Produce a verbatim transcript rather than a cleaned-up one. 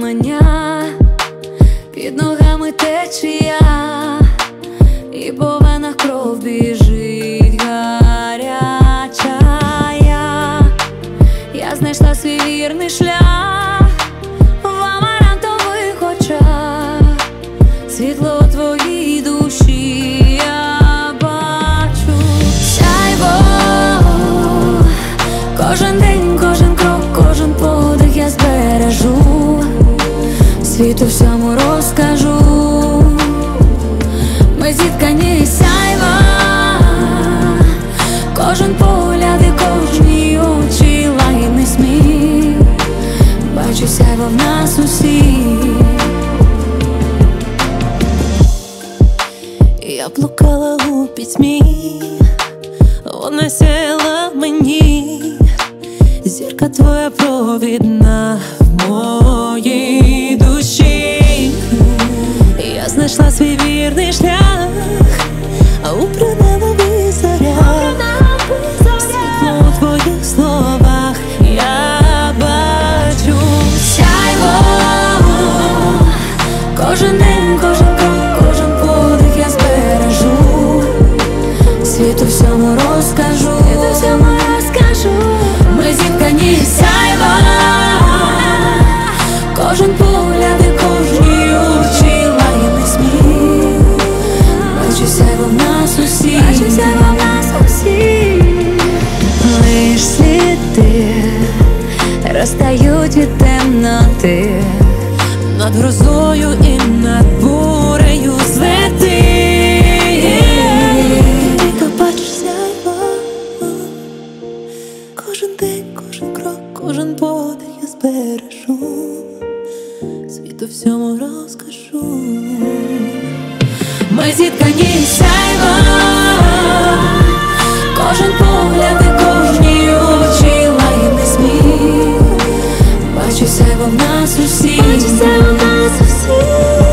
мене, під ногами течія, і по венах кров біжить гаряча. Я, я знайшла свій вірний шлях в амарантових очах, світло у твоїй душі я бачу. Сяйво, кожен день, кожен крок, кожен подих я збережу, світу всьому розкажу. Ми зіткані із сяйва, кожен погляд і кожні очі, лагідний сміх, бачу сяйво в нас усіх. Я блукала у пітьмі, вона сяяла в мені, зірка твоя провідна в моїй душі. Я знайшла свій вірний шлях, а у принадових зорях світло у твоїх словах я бачу. Сяйво, кожен день, кожен крок, кожен подих я збережу, світу всьому розкажу, світу всьому розкажу. Ми зіткані із сяйва, кожен погляд і кожні очі, лагідний сміх, бачу сяйво в нас усіх, бачу сяйво в нас усіх. Лиш сліди розтають від темноти, над грозою і над бурею злети. Ти бачиш сяйво, кожен день, кожен крок, кожен подих я збережу, світу всьому розкажу. Ми зіткані із сяйва, кожен погляд і кожні очі, лагідний сміх, бачу сяйво в нас усіх, бачу сяйво в нас усіх.